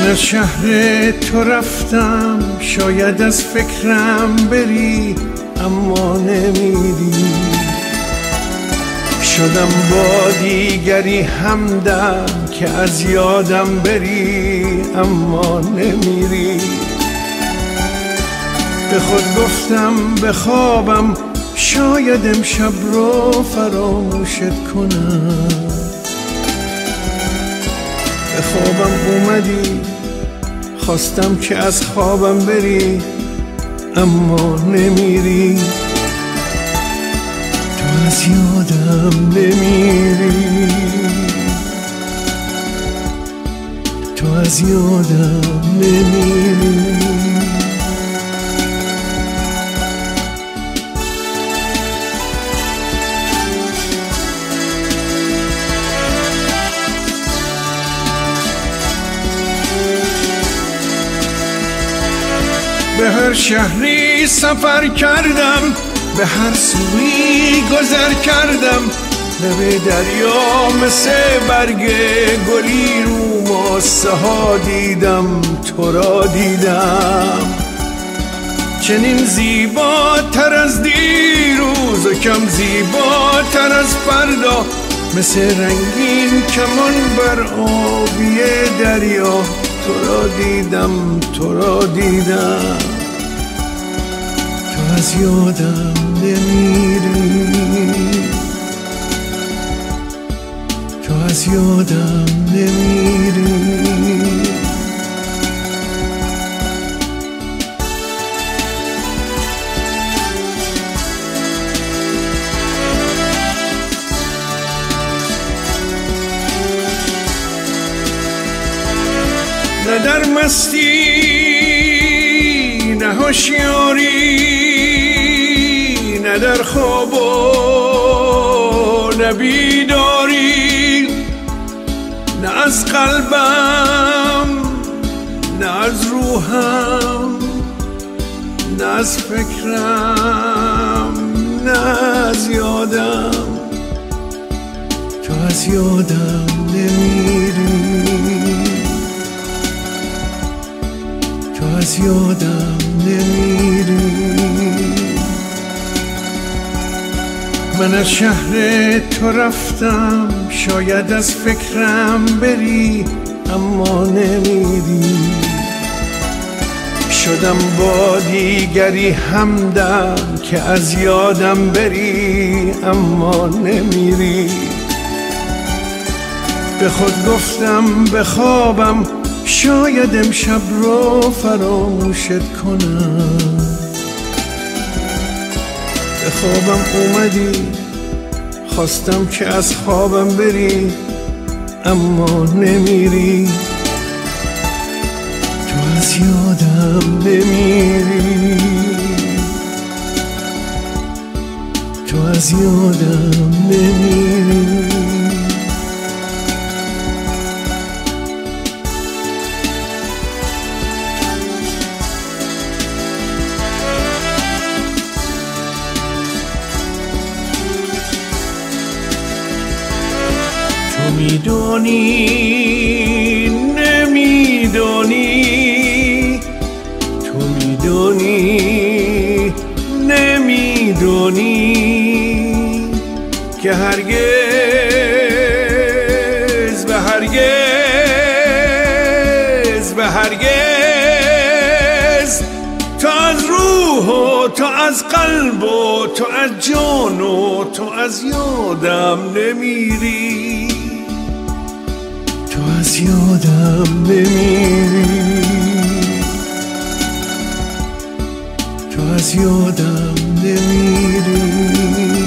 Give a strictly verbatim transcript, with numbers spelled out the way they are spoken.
من از شهر تو رفتم، شاید از فکرم بری اما نمیری. شدم با دیگری همدم که از یادم بری اما نمیری. به خود گفتم به خوابم شاید امشب رو فراموشت کنم. به خوابم اومدی، خواستم که از خوابم بری اما نمیری. تو از یادم نمیری، تو از یادم نمیری. به هر شهری سفر کردم، به هر سوی گذر کردم. لب دریا مثل برگ گلی رو ماسه ها دیدم، تو را دیدم. چنین زیباتر از دیروز و کم زیباتر از فردا، مثل رنگین کمان بر آبی دریا. تو را دیدم، تو را دیدم. تو از یادم نمیری، تو از یادم نمیری. نه در مستی نه هوشیاری، نه در خواب و نه بیداری. نه از قلبم نه از روحم، نه از فکرم نه از یادم. تو از یادم نمیری، تو از یادم نمیری. من از شهر تو رفتم، شاید از فکرم بری اما نمیری. شدم با دیگری همدم که از یادم بری اما نمیری. به خود گفتم به خوابم شاید امشب رو فراموشت کنم. به خوابم اومدی، خواستم که از خوابم بری اما نمیری. تو از یادم نمیری، تو از یادم نمیری. تو میدونی نمیدونی، تو میدونی نمیدونی که هرگز و هرگز و هرگز تو از روح و تو از قلب و تو از جان و تو از یادم نمیری. تو از یادم نمیری، تو از یادم نمیری.